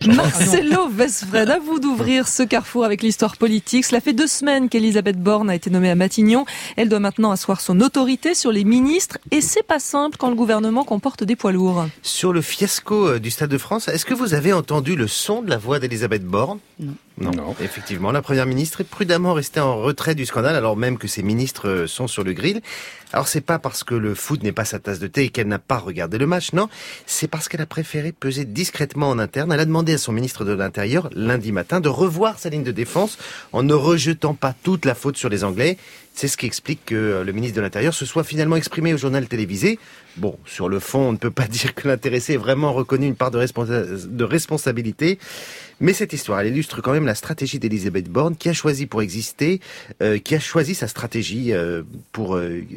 Marcelo Vesfred, à vous d'ouvrir ce carrefour avec l'histoire politique. Cela fait 2 semaines qu'Elisabeth Borne a été nommée à Matignon. Elle doit maintenant asseoir son autorité sur les ministres et c'est pas simple quand le gouvernement comporte des poids lourds. Sur le fiasco du Stade de France, est-ce que vous avez entendu le son de la voix d'Elisabeth Borne ? Non. Effectivement, la Première ministre est prudemment restée en retrait du scandale alors même que ses ministres sont sur le grill. Alors c'est pas parce que le foot n'est pas sa tasse de thé et qu'elle n'a pas regardé le match, non. C'est parce qu'elle a préféré peser discrètement en interne. Elle a demandé à son ministre de l'Intérieur, lundi matin, de revoir sa ligne de défense en ne rejetant pas toute la faute sur les Anglais. C'est ce qui explique que le ministre de l'Intérieur se soit finalement exprimé au journal télévisé. Bon, sur le fond, on ne peut pas dire que l'intéressé ait vraiment reconnu une part de responsabilité. Mais cette histoire, elle illustre quand même la stratégie d'Elisabeth Borne qui a choisi pour exister, sa stratégie pour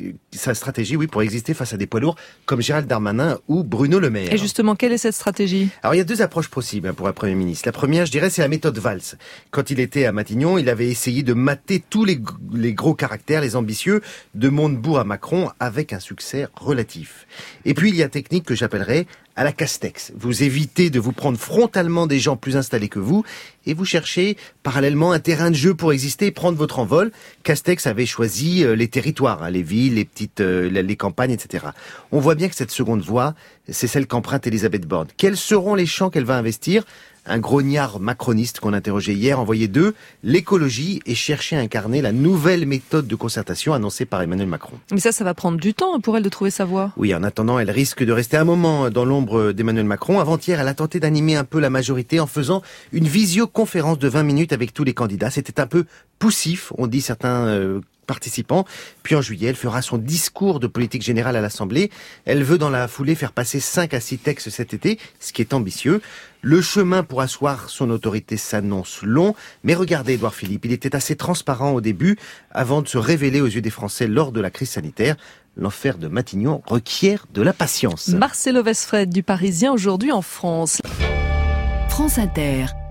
exister face à des poids lourds comme Gérald Darmanin ou Bruno Le Maire. Et justement, quelle est cette stratégie ? Alors, il y a 2 approches possibles pour un Premier ministre. La première, je dirais, c'est la méthode Valls. Quand il était à Matignon, il avait essayé de mater tous les gros caractères, les ambitieux, de Montebourg à Macron, avec un succès relatif. Et puis, il y a une technique que j'appellerais à la Castex. Vous évitez de vous prendre frontalement des gens plus installés que vous et vous cherchez parallèlement un terrain de jeu pour exister et prendre votre envol. Castex avait choisi les territoires, les villes, les campagnes, etc. On voit bien que cette seconde voie, c'est celle qu'emprunte Elisabeth Borne. Quels seront les champs qu'elle va investir ? Un grognard macroniste qu'on interrogeait hier envoyait l'écologie et cherchait à incarner la nouvelle méthode de concertation annoncée par Emmanuel Macron. Mais ça va prendre du temps pour elle de trouver sa voie. Oui, en attendant, elle risque de rester un moment dans l'ombre d'Emmanuel Macron. Avant-hier, elle a tenté d'animer un peu la majorité en faisant une visioconférence de 20 minutes avec tous les candidats. C'était un peu poussif, on dit certains participants. Puis en juillet, elle fera son discours de politique générale à l'Assemblée. Elle veut dans la foulée faire passer 5 à 6 textes cet été, ce qui est ambitieux. Le chemin pour asseoir son autorité s'annonce long, mais regardez Édouard Philippe, il était assez transparent au début avant de se révéler aux yeux des Français lors de la crise sanitaire. L'enfer de Matignon requiert de la patience. Marcelo Vesfred du Parisien aujourd'hui en France. France Inter.